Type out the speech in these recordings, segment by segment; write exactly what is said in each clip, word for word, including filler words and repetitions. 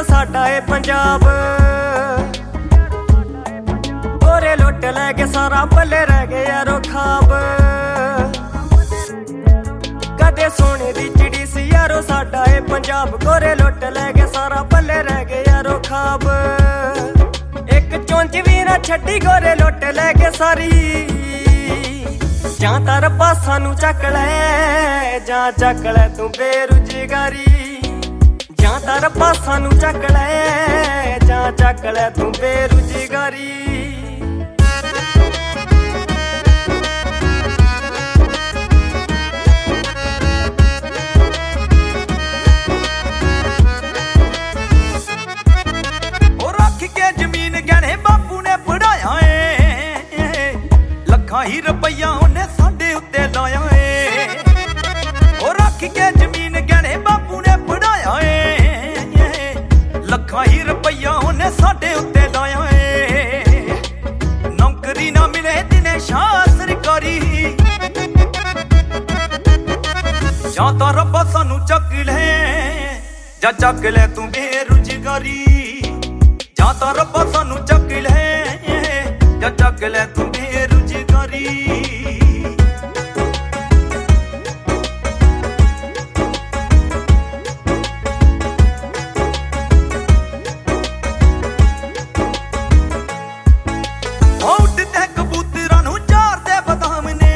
साडा ए पंजाब। गोरे लुट लैगे सारा पल्ले रह गए यारो खाब। कदे सोने दी चिड़ी सी यारो साडा ए पंजाब। गोरे लुट लैगे सारा पल्ले रह गए यारो खाब। एक चुंझ भी ना छड्डी गोरे लुट लैगे सारी। जां तार पासा नू चक लै जां चक लै तू बेरुजगारी। जां तार पासा नू चक लै जां चक लै तू बेरुजगारी। ही रुपया उन्हें साडे उत्ते लाया है। ओ रख के जमीन गहने बापू ने पढ़ाया है। लखा ही रुपया उन्हें साडे उत्ते लाया है। नौकरी ना मिले दिने शाह सरकारी। जां तां रब्बा सानू चक ले जां चक ले तू बेरुजगारी। जां तां रब्बा सानू चक ले जां चक ले तू बेरुजगारी। औट ते कबूतरां नू चार दे बदाम ने।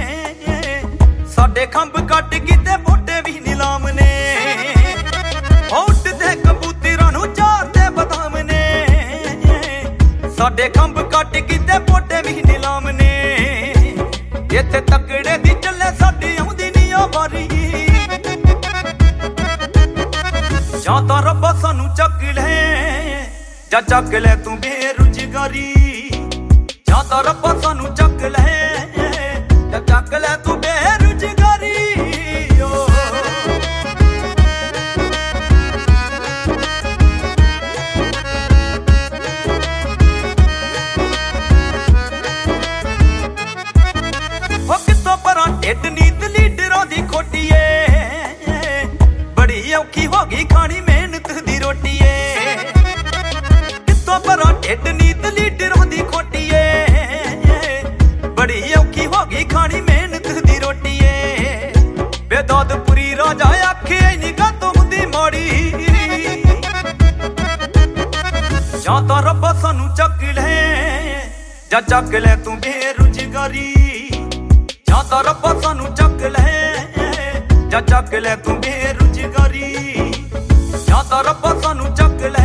साडे खंभ कट कीते बोटे भी नीलाम ने। औट ते कबूतरां नू चार दे बदाम ने। साडे खंभ कट कीते बोटे भी नीलाम ने। इत्थे तकड़े दी चले साडी आउंदी नी आ वारी। जां तां रब्बा सानू चक ले जां चक ले तू बेरुजगारी। जां तां रब्बा सानू चक ले जां चक ले तू बेरुजगारी। ढिड नींद लीडरां दी खोटी ए। बड़ी औखी हो गई खानी मेहनत दी रोटी ए। कितों भरा ढिड नींद लीडरां दी खोटी ए। बड़ी औखी हो गई खानी मेहनत दी रोटी ए। बेदौदपुरी राजा आखे इन्नी गल हुंदी माड़ी। जां तां रब्बा सानू चक ले जां चक ले तू बेरुजगारी। जां तां रब्बा सानू चक ले जां चक ले तू बेरुजगारी। जां तां रब्बा सानू चक ले